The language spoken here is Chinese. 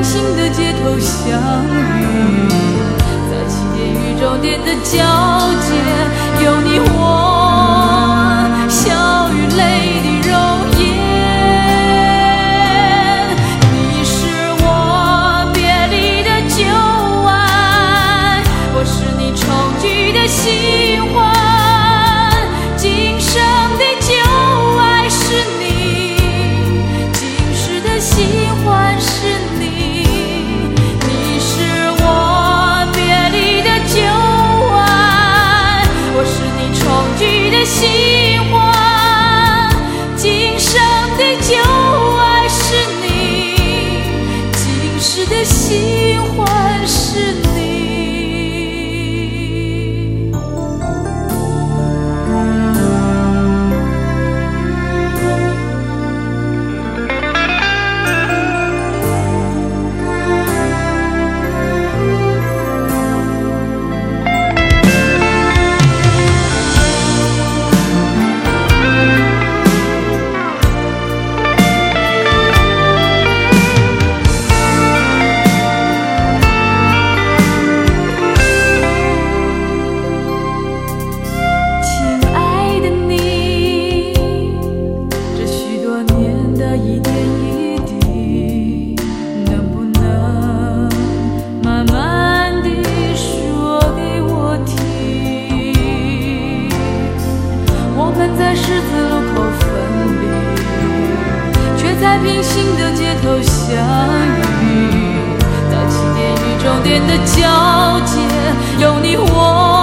行的街头相遇，在起点与终点的交界，有你我笑与泪的容颜。你是我别离的旧爱，我是你重聚的新欢。今生的旧爱是你，今世的新欢是你。你是我别离的旧爱，我是你重聚的新欢。今生的旧爱是你，今世的新欢是你。一点一滴，能不能慢慢地说给我听？我们在十字路口分离，却在平行的街头相遇，在起点与终点的交界，有你我